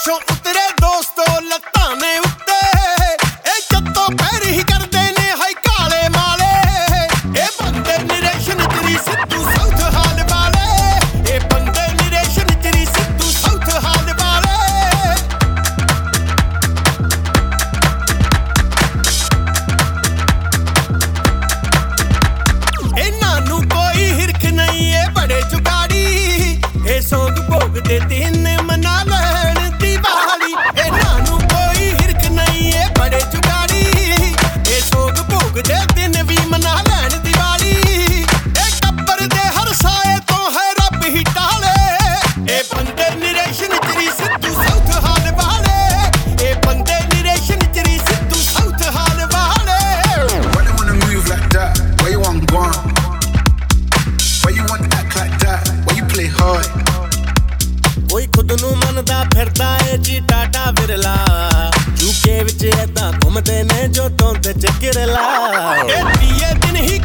ਪਿੱਛੋਂ ਉਤਰੇ ਦੋਸਤੋ ਲੱਤਾਂ ਨੇ ਉੱਤੇ ਇਹ ਜੱਤੋਂ ਪੈਰ ਹੀ ਕਰਦੇ ਨੇ ਹਾਈ ਕਾਲੇ ਮਾਲੇ ਇਹ ਬੰਦੇ ਨਿਰੇਸ਼ਨ ਤੇਰੀ ਸਿੱਧੂ ਸਾਊਥ ਹਾਲ ਵਾਲੇ ਇਹ ਬੰਦੇ ਨਿਰੇਸ਼ਨ ਤੇਰੀ ਸਿੱਧੂ ਸਾਊਥ ਹਾਲ ਵਾਲੇ ਇਹਨਾਂ ਨੂੰ ਕੋਈ ਹਿਰਖ ਨਹੀਂ ਇਹ ਬੜੇ ਜੁਗਾੜੀ ਇਹ ਸੌਂਗ ਭੋਗਦੇ ਦਿਨ ਮਨਾ ਲੈਣ ਦੀਵਾਲੀ ਇਹਨਾਂ ਨੂੰ ਕੋਈ ਹਿਰਖ ਨਹੀਂ ਇਹ ਬੜੇ ਜੁਗਾੜੀ ਇਹ ਸੌਂਗ ਭੋਗਦੇ ਦਿਨ ਵੀ ਮਨਾ ਲੈਣ ਦੀਵਾਲੀ ਇਹ ਟੱਬਰ ਦੇ ਹਰ ਸਾਏ ਤੋਂ ਹੈ ਰੱਬ ਹੀ ਟਾਲੇ ਇਹ ਬੰਦੇ ਨਿਰੇਸ਼ਨ ਤੇਰੀ ਸਿੱਧੂ ਸਾਊਥ ਹਾਲ ਵਾਲੇ ਇਹ ਬੰਦੇ ਨਿਰੇਸ਼ਨ ਤੇਰੀ ਸਿੱਧੂ ਸਾਊਥ ਹਾਲ ਵਾਲੇ Why they wanna move like that? Why you want gone? Why you want to act like that? Why you play hard? ਕੋਈ ਖੁਦ ਨੂੰ ਮੰਨਦਾ ਫਿਰਦਾ ਏ ਜੀ ਟਾਟਾ ਵਿਰਲਾ ਯੂਕੇ ਵਿੱਚ ਏਦਾਂ ਘੁੰਮਦੇ ਨੇ ਜੋ ਤੋਂ ਤੇ ਚੱਕਰਲਾ ਇਹ 30 ਦਿਨ ਹੀ